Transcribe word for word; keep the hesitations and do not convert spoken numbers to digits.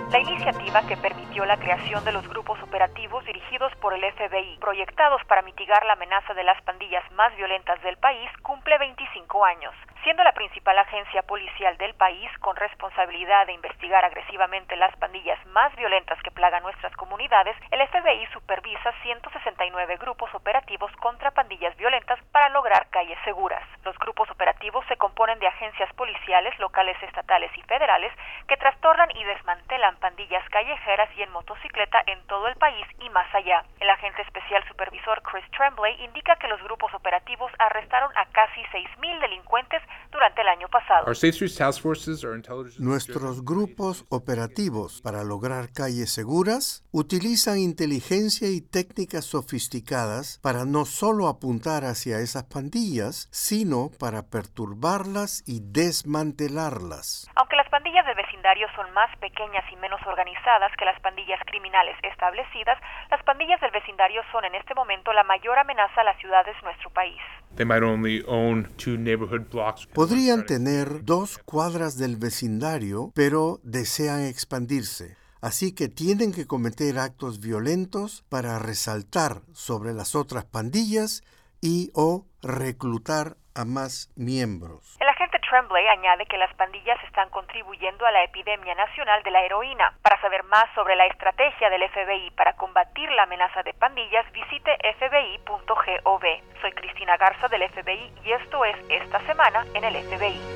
La iniciativa, que permitió la creación de los grupos operativos dirigidos por el F B I, proyectados para mitigar la amenaza de las pandillas más violentas del país, cumple veinticinco años. Siendo la principal agencia policial del país con responsabilidad de investigar agresivamente las pandillas más violentas que plagan nuestras comunidades, el F B I supervisa ciento sesenta y nueve grupos operativos contra pandillas violentas para lograr calles seguras. Los grupos operativos se componen de agencias policiales locales, estatales y federales que trastornan y desmantelan pandillas callejeras y en motocicleta en todo el país y más allá. El agente especial supervisor Chris Tremblay indica que los grupos operativos arrestaron a casi seis mil delincuentes durante el año pasado. Nuestros grupos operativos para lograr calles seguras utilizan inteligencia y técnicas sofisticadas para no solo apuntar hacia esas pandillas, sino para perturbarlas y desmantelarlas. Aunque las pandillas del vecindario son más pequeñas y menos organizadas que las pandillas criminales establecidas, las pandillas del vecindario son en este momento la mayor amenaza a las ciudades de nuestro país. Podrían tener dos cuadras del vecindario, pero desean expandirse. Así que tienen que cometer actos violentos para resaltar sobre las otras pandillas y o reclutar a más miembros. El agente Tremblay añade que las pandillas están contribuyendo a la epidemia nacional de la heroína. Para saber más sobre la estrategia del F B I para combatir la amenaza de pandillas, visite f b i punto gov. Soy Cristina Garza del F B I y esto es Esta Semana en el F B I.